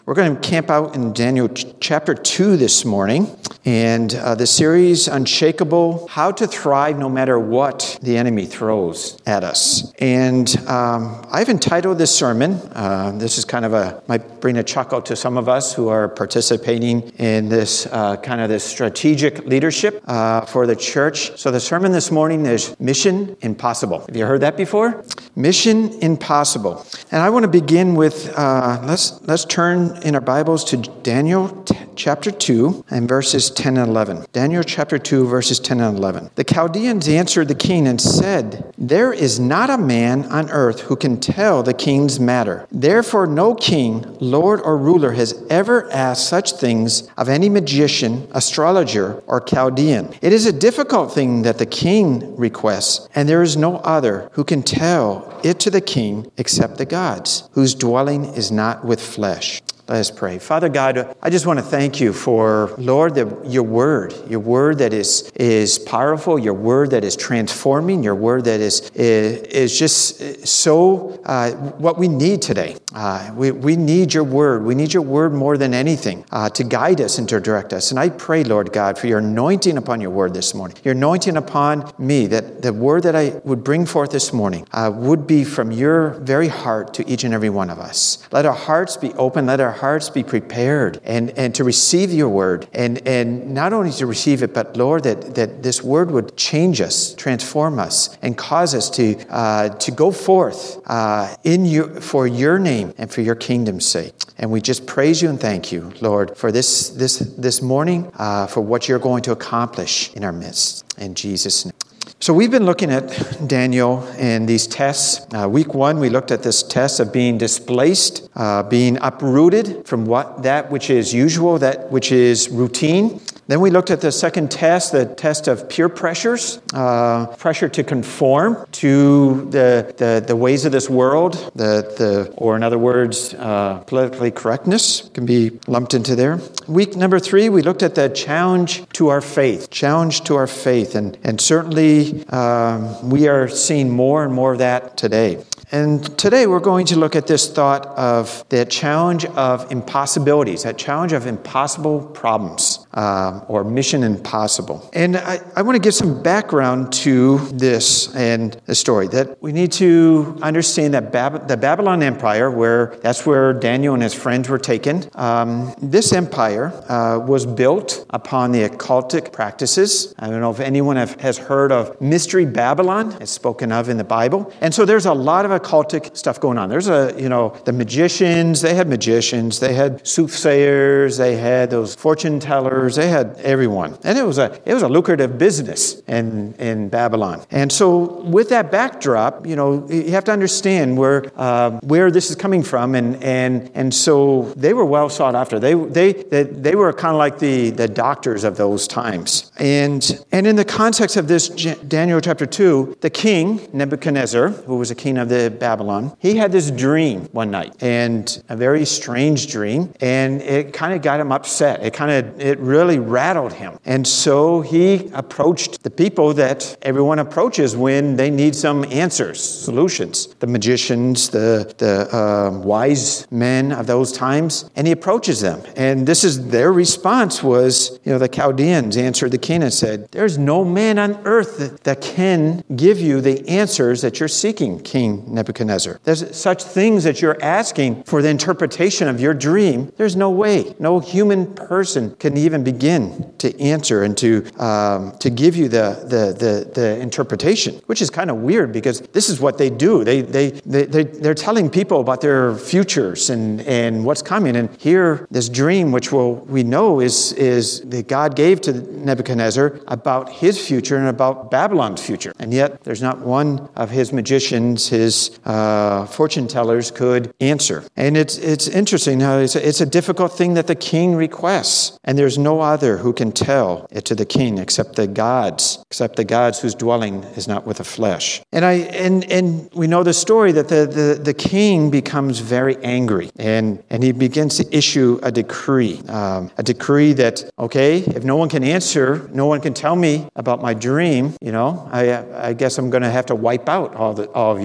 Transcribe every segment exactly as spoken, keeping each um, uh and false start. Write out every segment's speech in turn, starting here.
We're going to camp out in Daniel ch- chapter two this morning, and uh, the series, Unshakable, How to Thrive No Matter What the Enemy Throws at Us. And um, I've entitled this sermon, uh, this is kind of a, might bring a chuckle to some of us who are participating in this uh, kind of this strategic leadership uh, for the church. So the sermon this morning is Mission Impossible. Have you heard that before? Mission Impossible. And I want to begin with, uh, let's let's turn in our Bibles to Daniel t- chapter two and verses ten and eleven. Daniel chapter two, verses ten and eleven. The Chaldeans answered the king and said, "There is not a man on earth who can tell the king's matter. Therefore no king, lord, or ruler has ever asked such things of any magician, astrologer, or Chaldean. It is a difficult thing that the king requests, and there is no other who can tell it to the king except the gods, whose dwelling is not with flesh." Let us pray. Father God, I just want to thank you for, Lord, the, your word, your word that is is powerful, your word that is transforming, your word that is is, is just so uh, what we need today. Uh, we, we need your word. We need your word more than anything uh, to guide us and to direct us. And I pray, Lord God, for your anointing upon your word this morning, your anointing upon me, that the word that I would bring forth this morning uh, would be from your very heart to each and every one of us. Let our hearts be open. Let our hearts be prepared and, and to receive your word, and, and not only to receive it, but Lord, that, that this word would change us, transform us, and cause us to uh, to go forth uh, in you for your name and for your kingdom's sake. And we just praise you and thank you, Lord, for this this this morning, uh, for what you're going to accomplish in our midst. In Jesus' name. So we've been looking at Daniel and these tests. Uh, week one, we looked at this test of being displaced, uh, being uprooted from what that which is usual, that which is routine. Then we looked at the second test, the test of peer pressures, uh, pressure to conform to the, the, the ways of this world, the, the or in other words, uh, politically correctness can be lumped into there. Week number three, we looked at the challenge to our faith, challenge to our faith, and, and certainly um, we are seeing more and more of that today. And today we're going to look at this thought of the challenge of impossibilities, that challenge of impossible problems, uh, or mission impossible. And I, I want to give some background to this and the story, that we need to understand that Bab- the Babylon Empire, where that's where Daniel and his friends were taken, um, this empire uh, was built upon the occultic practices. I don't know if anyone have, has heard of Mystery Babylon. It's spoken of in the Bible. And so there's a lot of occultic stuff going on. There's a, you know, the magicians, they had magicians, they had soothsayers, they had those fortune tellers, they had everyone. And it was a it was a lucrative business in, in Babylon. And so with that backdrop, you know, you have to understand where uh, where this is coming from, and and and so they were well sought after. They they they, they were kind of like the, the doctors of those times. And and in the context of this Daniel chapter two, the king, Nebuchadnezzar, who was a king of the Babylon, he had this dream one night, and a very strange dream, and it kind of got him upset. It kind of, it really rattled him. And so he approached the people that everyone approaches when they need some answers, solutions. The magicians, the, the uh, wise men of those times, and he approaches them. And this is their response was, you know, the Chaldeans answered the king and said, "There's no man on earth that, that can give you the answers that you're seeking, King Nebuchadnezzar. There's such things that you're asking for the interpretation of your dream. There's no way. No human person can even begin to answer and to um, to give you the, the the the interpretation," which is kind of weird because this is what they do. They they they, they they're telling people about their futures and, and what's coming. And here, this dream, which will we know is is that God gave to Nebuchadnezzar about his future and about Babylon's future. And yet, there's not one of his magicians, his uh, fortune tellers could answer. And it's it's interesting how it's a, it's a difficult thing that the king requests, and there's no other who can tell it to the king except the gods, except the gods whose dwelling is not with the flesh. And I and and we know the story that the the, the king becomes very angry, and and he begins to issue a decree, um, a decree that okay, if no one can answer, no one can tell me about my dream, you know, I I guess I'm going to have to wipe out all the all of you. And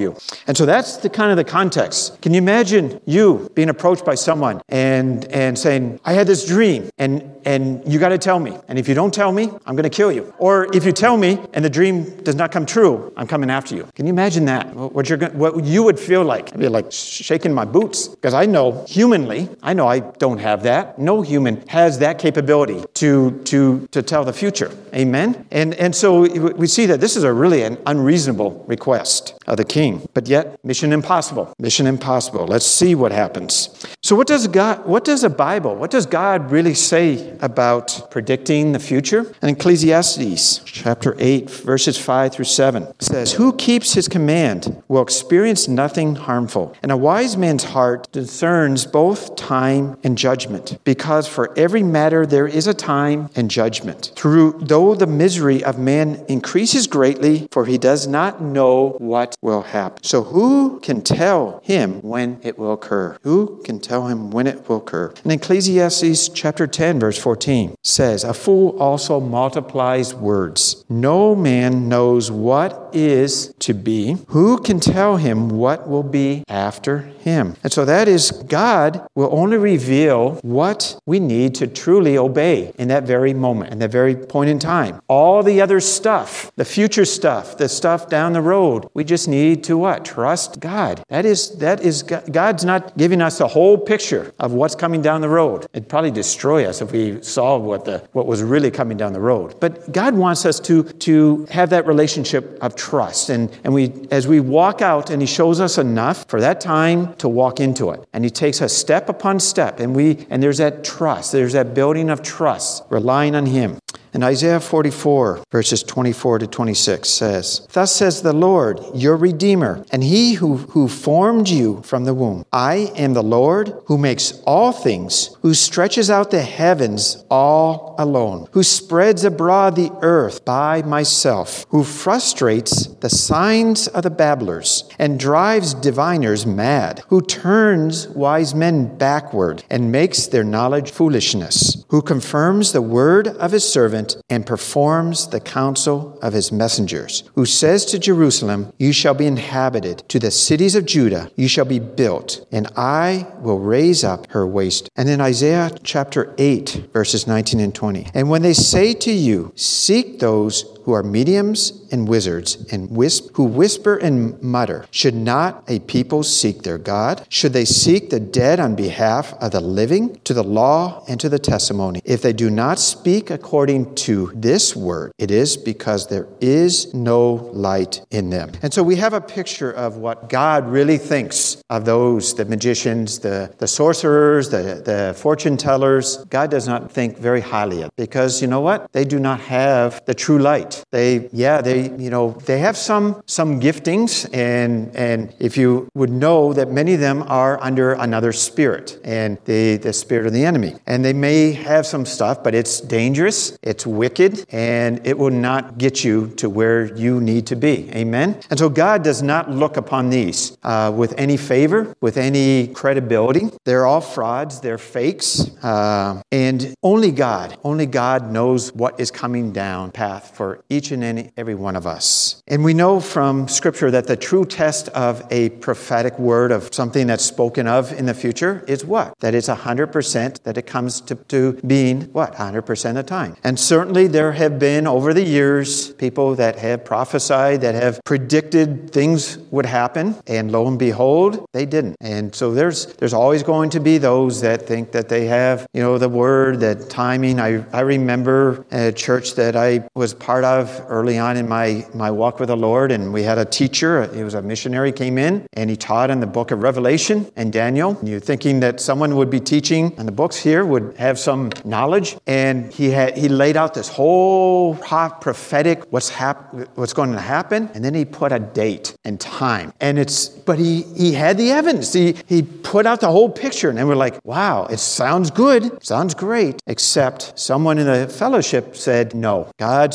And so that's the kind of the context. Can you imagine you being approached by someone and, and saying, I had this dream and, and you got to tell me. And if you don't tell me, I'm going to kill you. Or if you tell me and the dream does not come true, I'm coming after you. Can you imagine that? What, you're, what you would feel like? I'd be like shaking my boots because I know humanly, I know I don't have that. No human has that capability to, to, to tell the future. Amen? And, and so we see that this is a really an unreasonable request of the king. But yet, mission impossible. Mission impossible. Let's see what happens. So what does God, what does the Bible, what does God really say about predicting the future? In Ecclesiastes chapter eight, verses five through seven, it says, who keeps his command will experience nothing harmful. And a wise man's heart discerns both time and judgment, because for every matter there is a time and judgment. Through though the misery of man increases greatly, for he does not know what will happen. So who can tell him when it will occur? Who can tell him when it will occur? And Ecclesiastes chapter ten, verse fourteen says, a fool also multiplies words. No man knows what is to be. Who can tell him what will be after him? And so that is, God will only reveal what we need to truly obey in that very moment, in that very point in time. All the other stuff, the future stuff, the stuff down the road, we just need to what? Trust God. That is, that is, God's not giving us a whole picture of what's coming down the road. It'd probably destroy us if we saw what the what was really coming down the road. But God wants us to, to have that relationship of trust. And, and we, as we walk out and he shows us enough for that time to walk into it. And he takes us step upon step. And we and there's that trust. There's that building of trust, relying on him. And Isaiah forty-four, verses twenty-four to twenty-six says, thus says the Lord, your Redeemer, and he who, who formed you from the womb. I am the Lord who makes all things, who stretches out the heavens all alone, who spreads abroad the earth by myself, who frustrates the signs of the babblers and drives diviners mad, who turns wise men backward and makes their knowledge foolishness, who confirms the word of his servant and performs the counsel of his messengers, who says to Jerusalem, you shall be inhabited, to the cities of Judah you shall be built, and I will raise up her waste. And in Isaiah chapter eight, verses nineteen and twenty, and when they say to you, seek those who are mediums and wizards, and wisp, who whisper and mutter, should not a people seek their God? Should they seek the dead on behalf of the living? To the law and to the testimony. If they do not speak according to this word, it is because there is no light in them. And so we have a picture of what God really thinks of those, the magicians, the, the sorcerers, the, the fortune tellers. God does not think very highly of it, because you know what? They do not have the true light. They, yeah, they, you know, they have some some giftings, and and if you would know that many of them are under another spirit, and the the spirit of the enemy, and they may have some stuff, but it's dangerous, it's wicked, and it will not get you to where you need to be. Amen. And so God does not look upon these uh, with any favor, with any credibility. They're all frauds. They're fakes, uh, and only God, only God knows what is coming down path for each and any, every one of us. And we know from Scripture that the true test of a prophetic word, of something that's spoken of in the future, is what? That it's one hundred percent, that it comes to, to being, what? one hundred percent of the time. And certainly there have been, over the years, people that have prophesied, that have predicted things would happen, and lo and behold, they didn't. And so there's there's always going to be those that think that they have, you know, the word, that timing. I, I remember a church that I was part of early on in my, my walk with the Lord, and we had a teacher, he was a missionary, came in, and he taught in the book of Revelation and Daniel. And you're thinking that someone would be teaching in the books here, would have some knowledge, and he had he laid out this whole prophetic what's hap- what's going to happen, and then he put a date and time, and it's but he he had the evidence. He he put out the whole picture, and we're like, wow, it sounds good, sounds great, except someone in the fellowship said no. God spoke very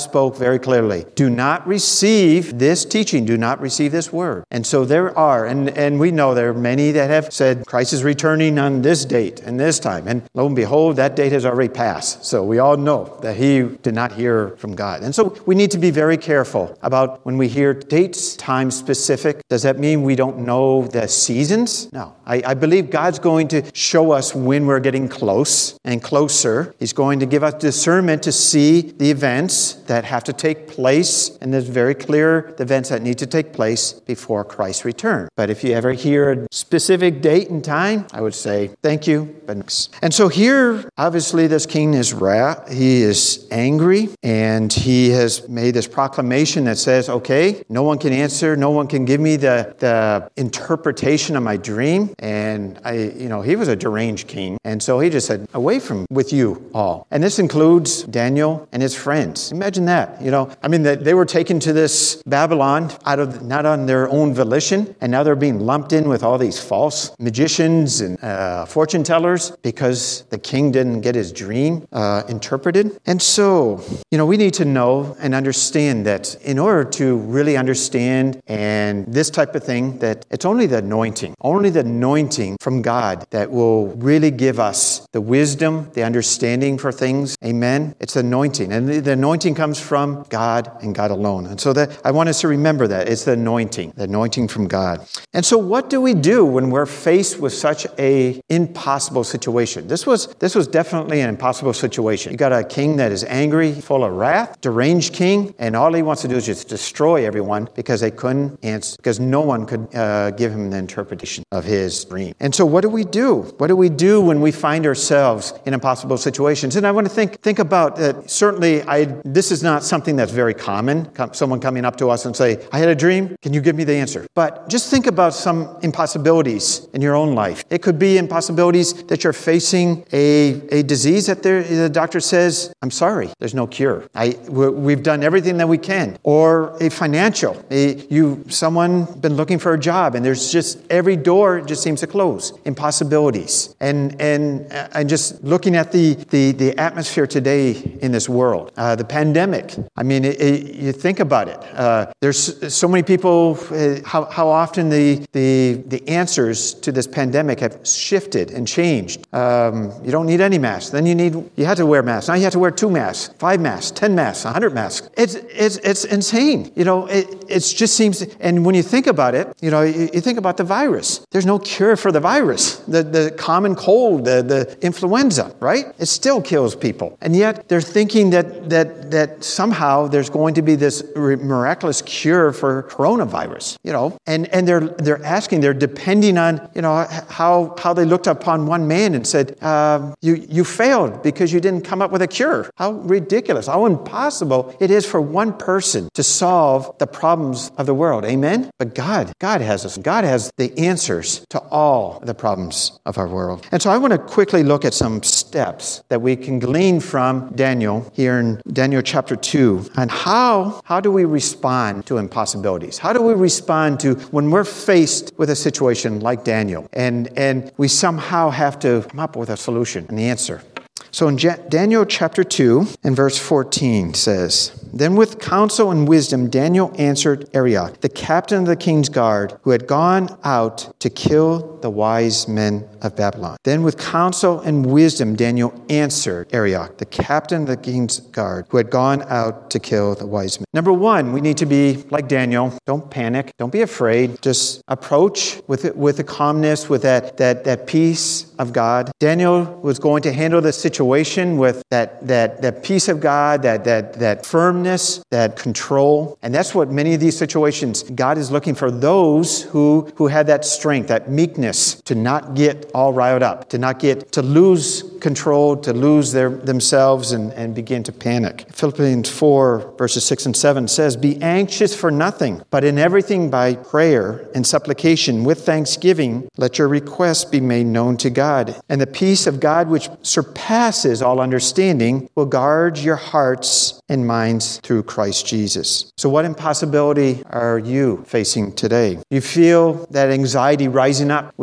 very clearly, do not receive this teaching, do not receive this word. And so there are, and, and we know there are many that have said Christ is returning on this date and this time. And lo and behold, that date has already passed. So we all know that he did not hear from God. And so we need to be very careful about when we hear dates, time specific. Does that mean we don't know the seasons? No. I, I believe God's going to show us when we're getting close and closer. He's going to give us discernment to see the events that have to take place. And there's very clear the events that need to take place before Christ's return. But if you ever hear a specific date and time, I would say, thank you, but next. And so here, obviously, this king is wrath. He is angry, and he has made this proclamation that says, okay, no one can answer, no one can give me the, the interpretation of my dream. And I, you know, he was a deranged king. And so he just said, away from with you all. And this includes Daniel and his friends. Imagine that, you know. I mean, they, they were taken to this Babylon out of, not on their own volition, and now they're being lumped in with all these false magicians and uh, fortune tellers because the king didn't get his dream uh, interpreted. And so, you know, we need to know and understand that in order to really understand and this type of thing, that it's only the anointing, only the anointing from God that will really give us the wisdom, the understanding for things. Amen. It's the anointing. And the, the anointing comes from God and God alone. And so that I want us to remember that. It's the anointing, the anointing from God. And so what do we do when we're faced with such a impossible situation? This was this was definitely an impossible situation. You got a king that is angry, full of wrath, deranged king, and all he wants to do is just destroy everyone because they couldn't answer, because no one could uh, give him the interpretation of his dream. And so what do we do? What do we do when we find ourselves in impossible situations? And I want to think think about that. Certainly, I this is not something that's very common. Someone coming up to us and say, I had a dream. Can you give me the answer? But just think about some impossibilities in your own life. It could be impossibilities that you're facing a, a disease that the doctor says, I'm sorry, there's no cure. I, we've done everything that we can. Or a financial, a, you, someone been looking for a job and there's just every door just seems to close. Impossibilities. And and and just looking at the, the, the atmosphere today in this world, uh, the pandemic. I mean, it, it, you think about it. Uh, there's so many people, uh, how, how often the, the, the answers to this pandemic have shifted and changed. Um, you don't need any masks. Then you need, you had to wear masks. Now you have to wear two masks, five masks, ten masks, a hundred masks. It's, it's, it's insane. You know, it, it just seems, and when you think about it, you know, you, you think about the virus. There's no cure for the virus. The, the common cold, the, the influenza, right? It still kills people. And yet they're thinking that, that, that somehow there's going to be this miraculous cure for coronavirus, you know, and, and they're, they're asking, they're depending on, you know, how, how they looked upon one man and said, uh, you, you failed because you didn't come up with a cure. How ridiculous, how impossible it is for one person to solve the problems of the world. Amen? But God, God has us. God has the answers to all the problems of our world. And so I want to quickly look at some steps that we can glean from Daniel here in Daniel chapter two. And how, how do we respond to impossibilities? How do we respond to when we're faced with a situation like Daniel and, and we somehow have to come up with a solution and the answer? So in Daniel chapter two and verse fourteen says, Then with counsel and wisdom Daniel answered Arioch, the captain of the king's guard, who had gone out to kill the wise men of Babylon. Then with counsel and wisdom Daniel answered Arioch, the captain of the king's guard, who had gone out to kill the wise men. Number one, we need to be like Daniel. Don't panic. Don't be afraid. Just approach with it, with a calmness, with that, that, that peace of God. Daniel was going to handle the situation with that, that, that peace of God, that, that, that firmness, that control. And that's what many of these situations, God is looking for those who, who had that strength, that meekness to not get all riled up, to not get, to lose control, to lose their themselves and, and begin to panic. Philippians four, verses six and seven says, Be anxious for nothing, but in everything by prayer and supplication with thanksgiving, let your requests be made known to God. And the peace of God, which surpasses all understanding, will guard your hearts and minds through Christ Jesus. So what impossibility are you facing today? You feel that anxiety rising up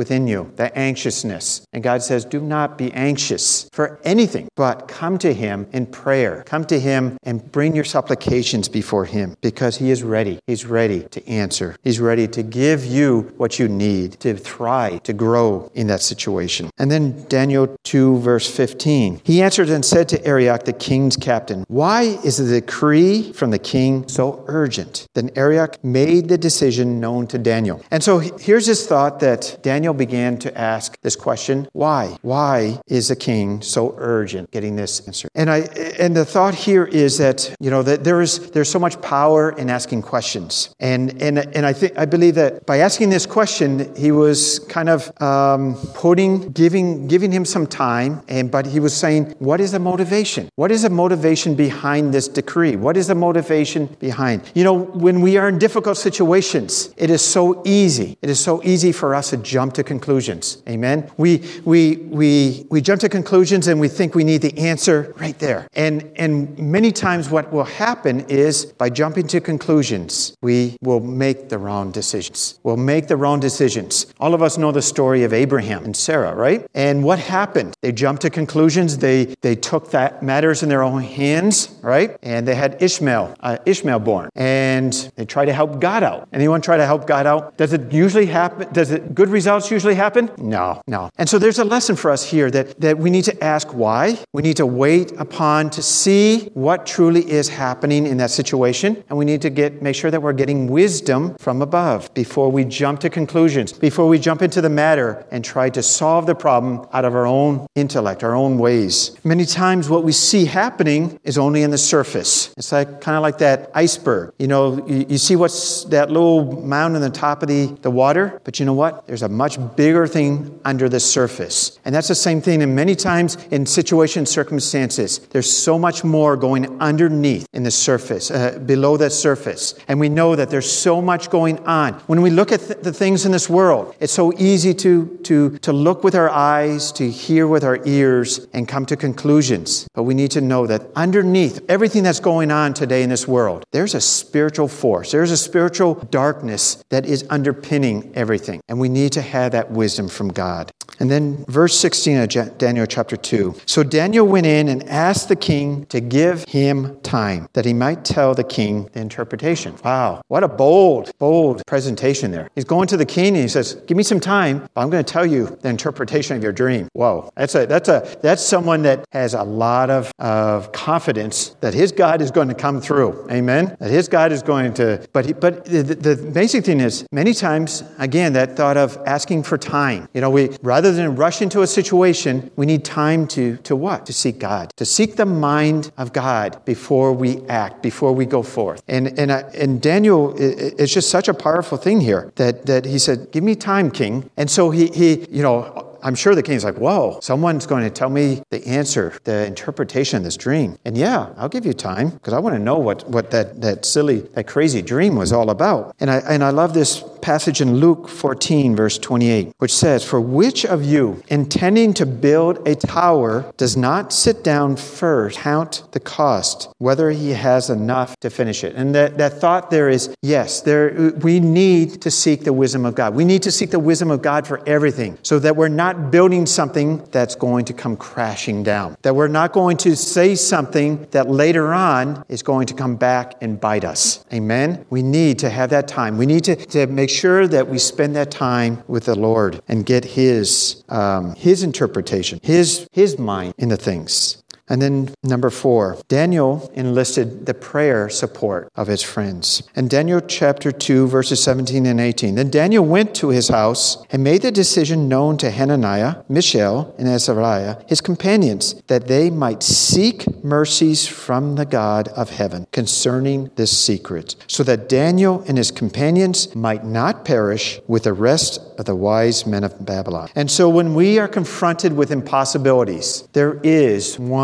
within you, the anxiousness. And God says, do not be anxious for anything, but come to him in prayer. Come to him and bring your supplications before him, because he is ready. He's ready to answer. He's ready to give you what you need to thrive, to grow in that situation. And then Daniel two, verse fifteen. He answered and said to Arioch, the king's captain, why is the decree from the king so urgent? Then Arioch made the decision known to Daniel. And so here's his thought that Daniel began to ask this question, why? Why is the king so urgent getting this answer? And I and the thought here is that, you know, that there is there's so much power in asking questions. And and and I think I believe that by asking this question, he was kind of um, putting, giving giving him some time, and but he was saying, what is the motivation? What is the motivation behind this decree? What is the motivation behind? You know, when we are in difficult situations, it is so easy. It is so easy for us to jump to conclusions. Amen. We we we we jump to conclusions and we think we need the answer right there. And and many times what will happen is by jumping to conclusions, we will make the wrong decisions. We'll make the wrong decisions. All of us know the story of Abraham and Sarah, right? And what happened? They jumped to conclusions. They they took that matters in their own hands, right? And they had Ishmael, uh, Ishmael born, and they tried to help God out. Anyone try to help God out? Does it usually happen? Does it good results usually happen? No, no. And so there's a lesson for us here that that we need to ask why. We need to wait upon to see what truly is happening in that situation, and we need to get make sure that we're getting wisdom from above before we jump to conclusions, before we jump into the matter and try to solve the problem out of our own intellect, our own ways. Many times what we see happening is only in the surface. It's like kind of like that iceberg. You know, you, you see what's that little mound on the top of the, the water, but you know what? There's a much bigger thing under the surface. And that's the same thing in many times in situations, circumstances. There's so much more going underneath in the surface, uh, below that surface. And we know that there's so much going on. When we look at th- the things in this world, it's so easy to, to, to look with our eyes, to hear with our ears, and come to conclusions. But we need to know that underneath everything that's going on today in this world, there's a spiritual force. There's a spiritual darkness that is underpinning everything. And we need to have that wisdom from God. And then verse sixteen of Daniel chapter two. So Daniel went in and asked the king to give him time, that he might tell the king the interpretation. Wow, what a bold, bold presentation there. He's going to the king and he says, give me some time, but I'm going to tell you the interpretation of your dream. Whoa, that's a that's a that's someone that has a lot of, of confidence that his God is going to come through. Amen. That his God is going to, but he, but the, the basic thing is, many times, again, that thought of asking for time. You know, we rather than rush into a situation, we need time to to what? To seek God, to seek the mind of God before we act, before we go forth. And and uh, and Daniel, it's just such a powerful thing here that that he said, "Give me time, King." And so he he you know. I'm sure the king's like, whoa, someone's going to tell me the answer, the interpretation of this dream. And yeah, I'll give you time because I want to know what, what that, that silly, that crazy dream was all about. And I and I love this passage in Luke fourteen, verse twenty-eight, which says, for which of you, intending to build a tower, does not sit down first, count the cost, whether he has enough to finish it? And that, that thought there is, yes, there we need to seek the wisdom of God. We need to seek the wisdom of God for everything so that we're not building something that's going to come crashing down, that we're not going to say something that later on is going to come back and bite us. Amen? We need to have that time. We need to, to make sure that we spend that time with the Lord and get His um, His interpretation, His His mind in the things. And then number four, Daniel enlisted the prayer support of his friends. In Daniel chapter two, verses seventeen and eighteen, then Daniel went to his house and made the decision known to Hananiah, Mishael, and Azariah, his companions, that they might seek mercies from the God of heaven concerning this secret, so that Daniel and his companions might not perish with the rest of the wise men of Babylon. And so when we are confronted with impossibilities, there is one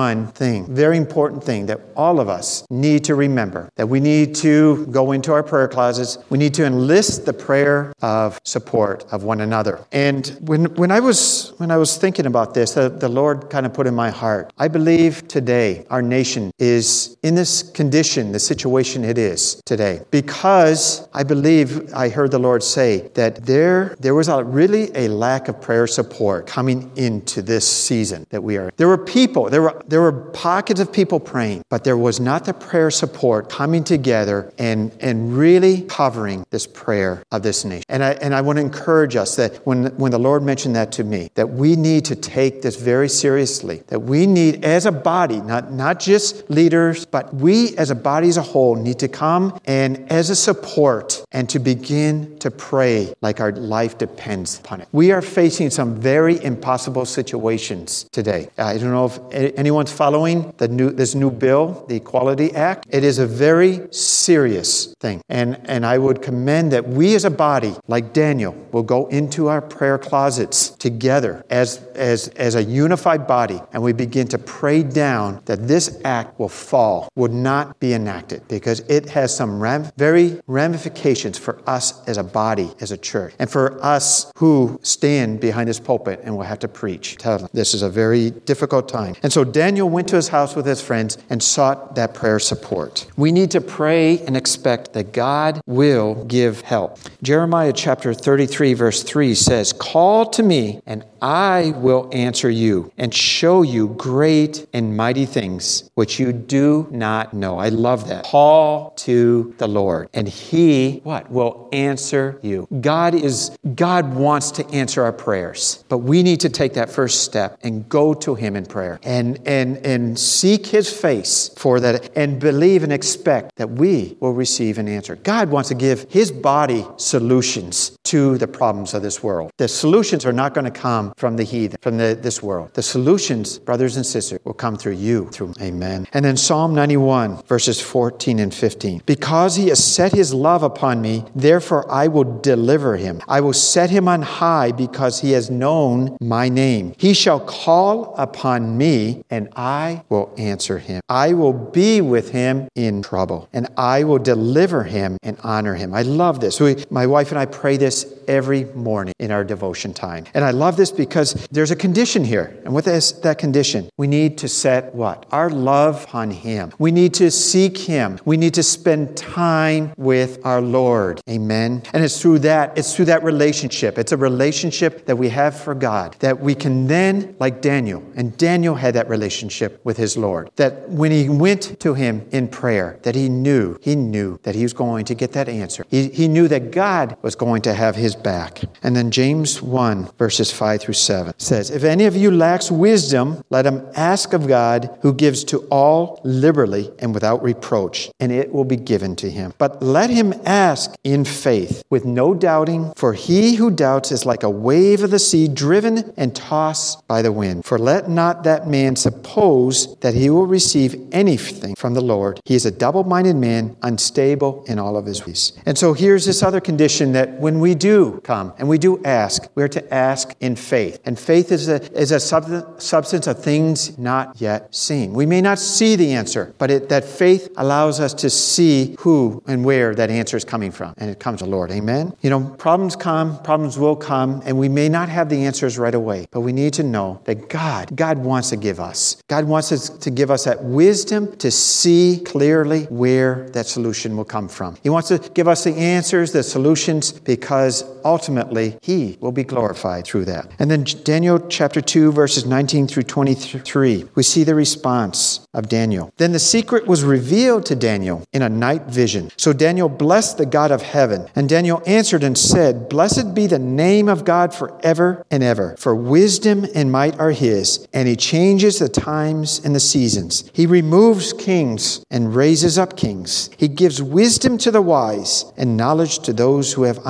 one thing, very important thing that all of us need to remember, that we need to go into our prayer closets. We need to enlist the prayer of support of one another. And when when I was when I was thinking about this, the, the Lord kind of put in my heart, I believe today our nation is in this condition, the situation it is today, because I believe I heard the Lord say that there there was a, really a lack of prayer support coming into this season that we are. There were people, there were there were pockets of people praying, but there was not the prayer support coming together and and really covering this prayer of this nation. And I and I want to encourage us that when when the Lord mentioned that to me, that we need to take this very seriously, that we need as a body, not, not just leaders, but we as a body as a whole need to come and as a support and to begin to pray like our life depends upon it. We are facing some very impossible situations today. I don't know if anyone's following the new this new bill, the Equality Act. It is a very serious thing. And, and I would commend that we as a body, like Daniel, will go into our prayer closets together as, as, as a unified body, and we begin to pray down that this act will fall, would not be enacted, because it has some ram- very ramifications for us as a body, as a church, and for us who stand behind this pulpit and will have to preach. Tell them this is a very difficult time. And so Daniel went to his house with his friends and sought that prayer support. We need to pray and expect that God will give help. Jeremiah chapter thirty-three, verse three says, "Call to me, and I will answer you and show you great and mighty things which you do not know." I love that. Call to the Lord, and He, what? Will answer you. God is, God wants to answer our prayers, but we need to take that first step and go to Him in prayer and, and, and seek His face for that and believe and expect that we will receive an answer. God wants to give His body solutions to the problems of this world. The solutions are not going to come from the heathen, from the, this world. The solutions, brothers and sisters, will come through you. Through Amen. And then Psalm ninety-one, verses fourteen and fifteen. "Because He has set His love upon me, therefore I will deliver Him. I will set Him on high because He has known my name. He shall call upon me, and I will answer him. I will be with him in trouble, and I will deliver him and honor him." I love this. We, my wife and I pray this every morning in our devotion time. And I love this because there's a condition here. And with this, that condition, we need to set what? Our love on Him. We need to seek Him. We need to spend time with our Lord. Amen. And it's through that, it's through that relationship. It's a relationship that we have for God that we can then, like Daniel, and Daniel had that relationship with his Lord, that when he went to Him in prayer, that he knew, he knew that he was going to get that answer. He, he knew that God was going to have his back. And then James one, verses five through seven says, "If any of you lacks wisdom, let him ask of God, who gives to all liberally and without reproach, and it will be given to him. But let him ask in faith, with no doubting, for he who doubts is like a wave of the sea, driven and tossed by the wind. For let not that man suppose that he will receive anything from the Lord. He is a double-minded man, unstable in all of his ways." And so here's this other condition, that when we do come and we do ask, we're to ask in faith. And faith is a, is a sub- substance of things not yet seen. We may not see the answer, but it, that faith allows us to see who and where that answer is coming from. And it comes from the Lord. Amen? You know, problems come, problems will come, and we may not have the answers right away, but we need to know that God, God wants to give us. God wants us to give us that wisdom to see clearly where that solution will come from. He wants to give us the answers, the solutions, because ultimately He will be glorified through that. And then Daniel chapter two, verses nineteen through twenty-three, we see the response of Daniel. "Then the secret was revealed to Daniel in a night vision. So Daniel blessed the God of heaven. And Daniel answered and said, Blessed be the name of God forever and ever. For wisdom and might are His, and He changes the times and the seasons. He removes kings and raises up kings. He gives wisdom to the wise and knowledge to those who have understanding.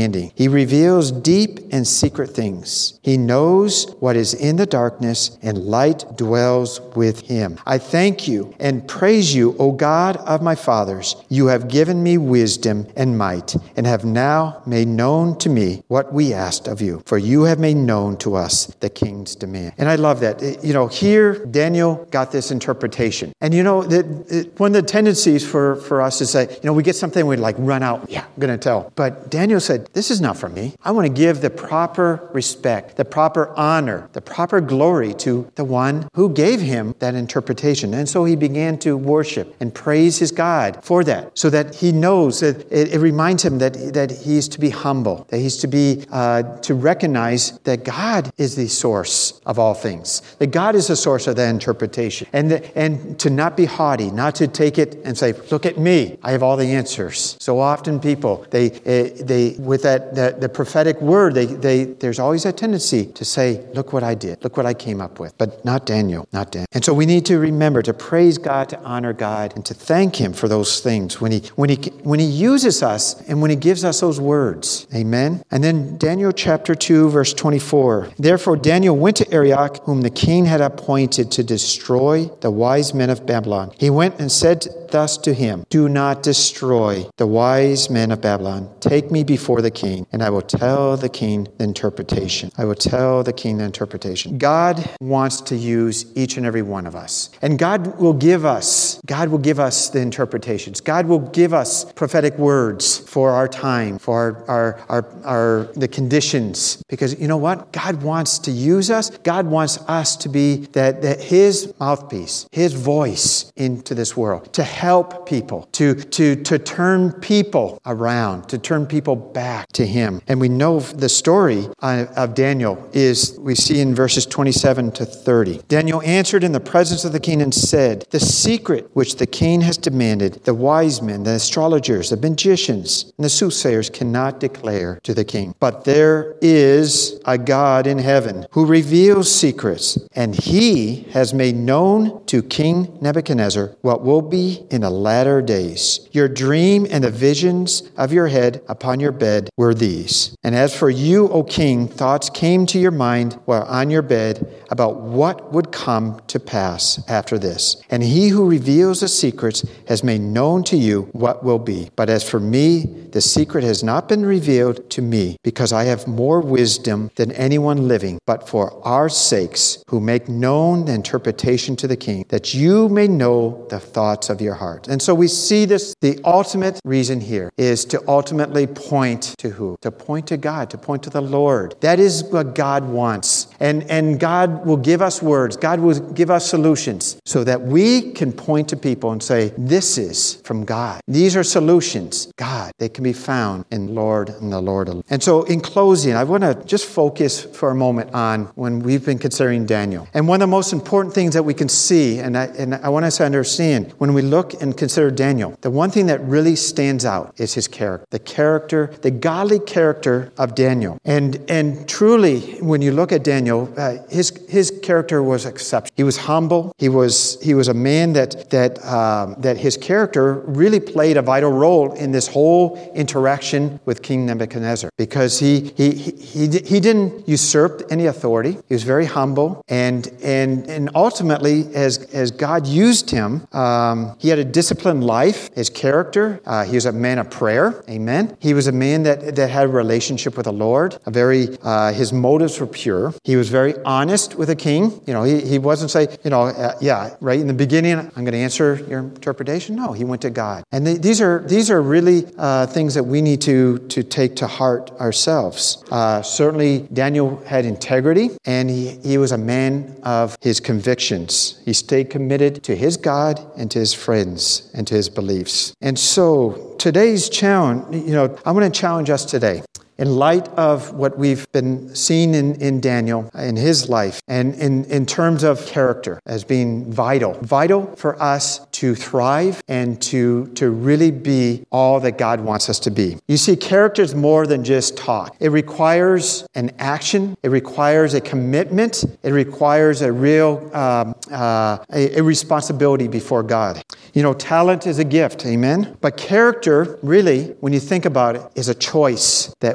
understanding. He reveals deep and secret things. He knows what is in the darkness, and light dwells with him. I thank you and praise you, O God of my fathers. You have given me wisdom and might, and have now made known to me what we asked of you. For you have made known to us the king's demand. And I love that. You know, here Daniel got this interpretation. And you know, that one of the tendencies for, for us is that, you know, we get something, we like run out. Yeah, I'm going to tell. But Daniel said, this is not for me. I want to give the proper respect, the proper honor, the proper glory to the one who gave him that interpretation. And so he began to worship and praise his God for that, so that he knows that it, it reminds him that, that he's to be humble, that he's to be, uh, to recognize that God is the source of all things, that God is the source of that interpretation, and, the, and to not be haughty, not to take it and say, look at me, I have all the answers. So often people, they, uh, they with that the, the prophetic word, they, they, there's always a tendency to say, look what I did, look what I came up with. But not Daniel, not Daniel. And so we need to remember to praise God, to honor God, and to thank him for those things when he, when he, when he uses us and when he gives us those words. Amen. And then Daniel chapter two, verse twenty-four. Therefore Daniel went to Arioch, whom the king had appointed to destroy the wise men of Babylon. He went and said thus to him, do not destroy the wise men of Babylon. Take me before the king, and I will tell the king the interpretation. I will tell the king the interpretation. God wants to use each and every one of us. And God will give us, God will give us the interpretations. God will give us prophetic words for our time, for our, our, our, our the conditions. Because you know what? God wants to use us. God wants us to be that, that his mouthpiece, his voice into this world, to help people, to, to, to turn people around, to turn people back to him. And we know the story of Daniel is, we see in verses twenty-seven to thirty. Daniel answered in the presence of the king and said, the secret which the king has demanded, the wise men, the astrologers, the magicians, and the soothsayers cannot declare to the king. But there is a God in heaven who reveals secrets, and he has made known to King Nebuchadnezzar what will be in the latter days. Your dream and the visions of your head upon your bed were these. And as for you, O king, thoughts came to your mind while on your bed about what would come to pass after this. And he who reveals the secrets has made known to you what will be. But as for me, the secret has not been revealed to me, because I have more wisdom than anyone living, but for our sakes who make known the interpretation to the king, that you may know the thoughts of your heart. And so we see this, the ultimate reason here is to ultimately point to who? To point to God, to point to the Lord. That is what God wants. And, and God will give us words. God will give us solutions so that we can point to people and say, this is from God. These are solutions. God, they can be found in Lord and the Lord alone. And so in closing, I want to just focus for a moment on when we've been considering Daniel. And one of the most important things that we can see, and I, and I want us to understand, when we look and consider Daniel, the one thing that really stands out is his character. The character, the godly character of Daniel. And and truly, when you look at Daniel, uh, his his character was exceptional. He was humble. He was he was a man that that um, that his character really played a vital role in this whole interaction with King Nebuchadnezzar, because he he he he didn't usurp any authority. He was very humble, and and and ultimately, as as God used him, um, he had a disciplined life. His character, uh, he was a man of prayer. Amen. He was a man that that had a relationship with the Lord. A very uh, his motives were pure. He was very honest with the king. You know, he he wasn't say, you know, uh, yeah, right in the beginning, I'm going to answer your interpretation. No, he went to God. And the, these are these are really uh, things that we need to to take to heart ourselves. Uh, certainly, Daniel had integrity, and he, he was a man of his convictions. He stayed committed to his God and to his friends and to his beliefs. And so today's challenge, you know, I want to challenge us today. In light of what we've been seeing in, in Daniel, in his life, and in, in terms of character as being vital, vital for us to thrive and to, to really be all that God wants us to be. You see, character is more than just talk. It requires an action. It requires a commitment. It requires a real um, uh, a, a responsibility before God. You know, talent is a gift, amen? But character, really, when you think about it, is a choice that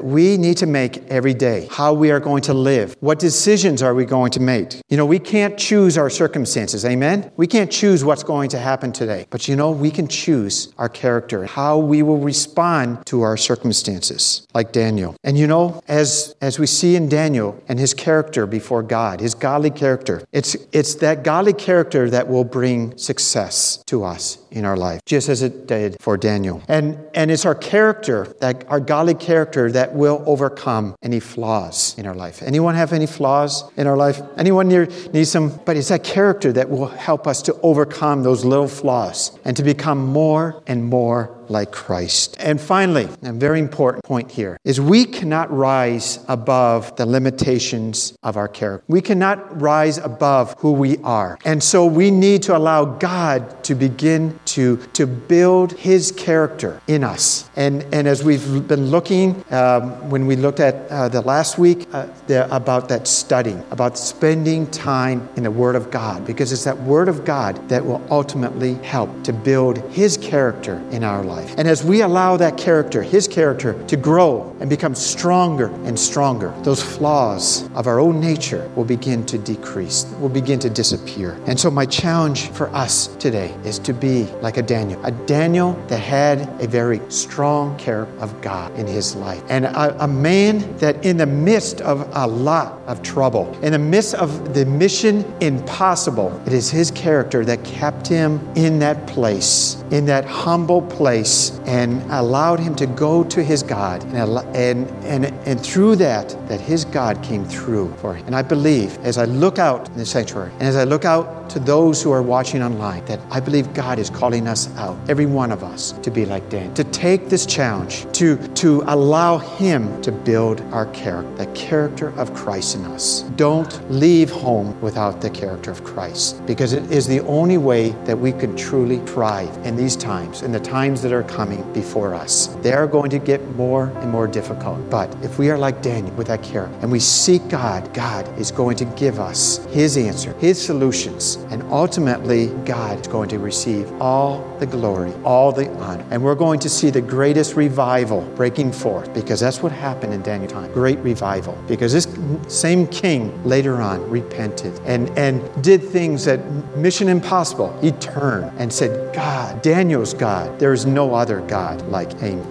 we need to make every day, how we are going to live. What decisions are we going to make? You know, we can't choose our circumstances, amen? We can't choose what's going to happen today. But you know, we can choose our character, how we will respond to our circumstances, like Daniel. And you know, as, as we see in Daniel and his character before God, his godly character, it's, it's that godly character that will bring success to us in our life, just as it did for Daniel. And, and it's our character, that our godly character, that will overcome any flaws in our life. Anyone have any flaws in our life? Anyone near needs some? But it's that character that will help us to overcome those little flaws and to become more and more like Christ. And finally, a very important point here, is we cannot rise above the limitations of our character. We cannot rise above who we are. And so we need to allow God to begin to, to build his character in us. And, and as we've been looking, um, when we looked at uh, the last week, uh, the, about that studying, about spending time in the Word of God, because it's that Word of God that will ultimately help to build his character in our life. And as we allow that character, his character, to grow and become stronger and stronger, those flaws of our own nature will begin to decrease, will begin to disappear. And so my challenge for us today is to be like a Daniel, a Daniel that had a very strong character of God in his life. And a, a man that in the midst of a lot of trouble, in the midst of the mission impossible, it is his character that kept him in that place, in that humble place, and allowed him to go to his God, and, and, and, and through that, that his God came through for him. And I believe, as I look out in the sanctuary, and as I look out to those who are watching online, that I believe God is calling us out, every one of us, to be like Daniel, to take this challenge, to, to allow him to build our character, the character of Christ in us. Don't leave home without the character of Christ, because it is the only way that we can truly thrive in these times, in the times that are coming before us. They are going to get more and more difficult. But if we are like Daniel with that character, and we seek God, God is going to give us his answer, his solutions, and ultimately God is going to receive all the glory, all the honor. And we're going to see the greatest revival breaking forth, because that's what happened in Daniel's time. Great revival. Because this same king later on repented and, and did things that mission impossible. He turned and said, God, Daniel's God, there is no other God like him.